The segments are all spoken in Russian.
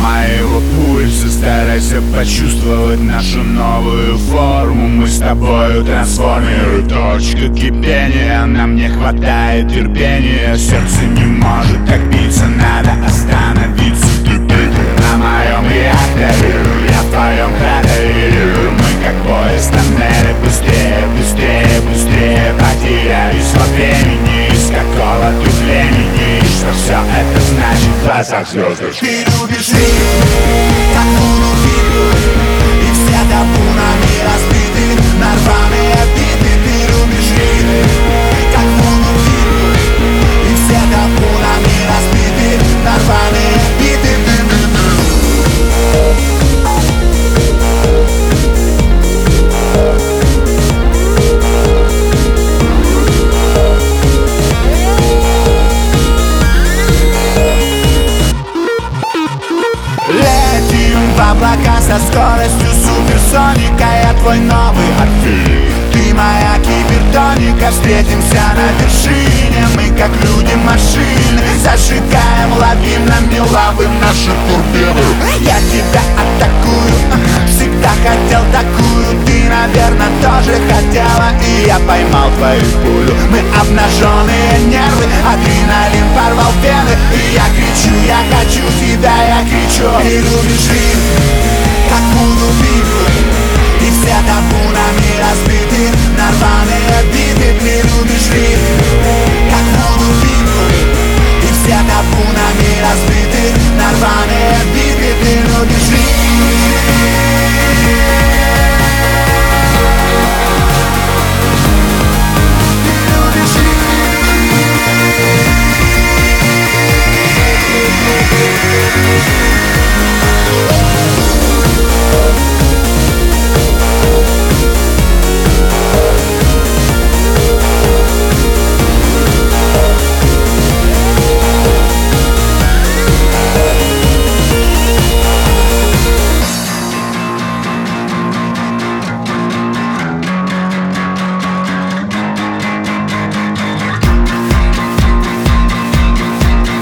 моего пульса. Старайся почувствовать нашу новую форму. Мы с тобою трансформеры, точка кипения. Нам не хватает терпения, сердце не может так биться. Надо остановиться. На моем реакторе, я в твоем кратере. Мы как поезд в тоннеле. Быстрее, быстрее, быстрее. Потерялись во времени. Из какого ты племени? Что все это значит в глазах звезд? Ты любишь ритм, как луну виду, и все табунами разбиты на рваные биты. Ты любишь ритм, как луну виду, и все табунами разбиты на рваные биты. В облака со скоростью суперсоника. Я твой новый Орфей, ты моя кибертоника. Встретимся на вершине, мы как люди-машины. Зажигаем, ловим на меловым наши турбины. Я тебя атакую, всегда хотел такую. Ты, наверное, тоже хотела, и я поймал твою пулю. Мы обнаженные нервы, адреналин порвал вены. И я кричу, я хочу тебя, я кричу. Ты любишь ритм, как луну виду, и все табунами разбиты на рваные биты. Ты любишь ритм, как луну виду, и все табунами разбиты на рваные биты. Ты любишь ритм.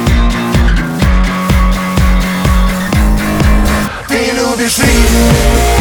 Любишь ритм,